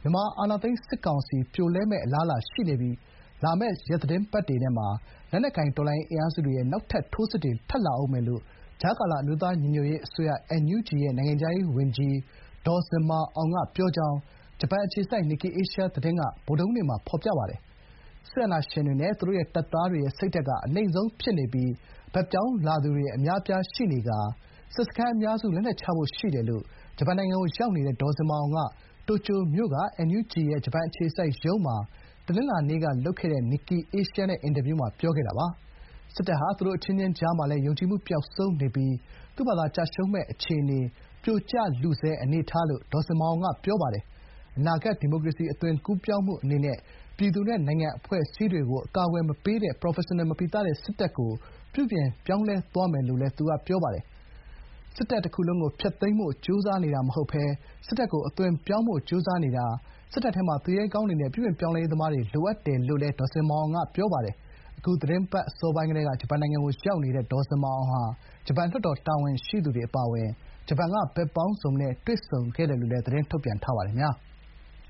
မြန်မာအာဏာသိမ်းစစ်ကောင်စီပြိုလဲမယ့်အလားအလာရှိနေပြီး လာမယ့်ရက်သီတင်းပတ်တွေထဲမှာ လက်နက်ကိုင်တော်လှန်ရေးအင်အားစုတွေရဲ့နောက်ထပ်ထိုးစစ်တွေထပ်လာဦးမယ်လို့ ကြားကာလအမျိုးသားညီညွတ်ရေးအစိုးရ NUG ရဲ့ နိုင်ငံခြားရေးဝန်ကြီး ဒေါ်ဇင်မာအောင်ကပြောကြောင်း ဂျပန်အခြေစိုက် Nikkei Asia သတင်းက ဗုဒ္ဓဟူးနေ့မှာဖော်ပြပါတယ်။ စစ်အာဏာရှင်တွေနဲ့သူတို့ရဲ့တပ်သားတွေရဲ့စိတ်ဓာတ်ကအနိမ့်ဆုံးဖြစ်နေပြီး ဘက်ပြောင်းလာသူတွေအများအပြားရှိနေကာ စစ်စခန်းအများစုလက်နက်ချဖို့ရှိတယ်လို့ ဂျပန်နိုင်ငံကိုရောက်နေတဲ့ဒေါ်ဇင်မာအောင်က တိုကျိုမြို့က NUG ရဲ့ ဂျပန်အခြေစိုက်ရုံးမှာ တနင်္လာနေ့ကလုပ်တဲ့ Nikkei Asia နဲ့ အင်တာဗျူးမှာပြောခဲ့တာပါ။ စစ်တပ်ဟာသူတို့အချင်းချင်းကြားမှာလည်း ယုံကြည်မှုပျောက်ဆုံးနေပြီး သူ့ဘာသာကျရှုံးမယ့်အခြေအနေ၊ ပြိုကျလုဆဲအနေအထားလို့ ဒေါ်ဇင်မာအောင်ကပြောပါတယ်။ အနာဂတ်ဒီမိုကရေစီအသွင်ကူးပြောင်းမှုအနေနဲ့ ပြည်သူနဲ့နိုင်ငံအဖွဲ့အစည်းတွေကိုအကာအကွယ်မပေးတဲ့ ပရော်ဖက်ရှင်နယ်မပီသတဲ့စစ်တပ်ကို ပြုပြင်ပြောင်းလဲသွားမယ်လို့လည်းသူကပြောပါတယ်။ စစ်တပ်တခုလုံးကိုဖျက်သိမ်းဖို့ကြိုးစားနေတာမဟုတ်ဘဲ စစ်တပ်ကိုအသွင်ပြောင်းဖို့ကြိုးစားနေတာ၊ စစ်တပ်ထဲမှာသူရဲကောင်းတွေနဲ့ပြုပြင်ပြောင်းလဲရေးသမားတွေလိုအပ်တယ်လို့လည်း ဒေါ်ဇင်မာအောင်ကပြောပါတယ်။ အခုသီတင်းပတ်အစောပိုင်းကတည်းက ဂျပန်နိုင်ငံကိုရောက်နေတဲ့ဒေါ်ဇင်မာအောင်ဟာ ဂျပန်လွှတ်တော်တာဝန်ရှိသူတွေအပါအဝင် ဂျပန်ကဘက်ပေါင်းစုံနဲ့တွေ့ဆုံခဲ့တယ်လို့လည်းသတင်းထုတ်ပြန်ထားပါတယ်။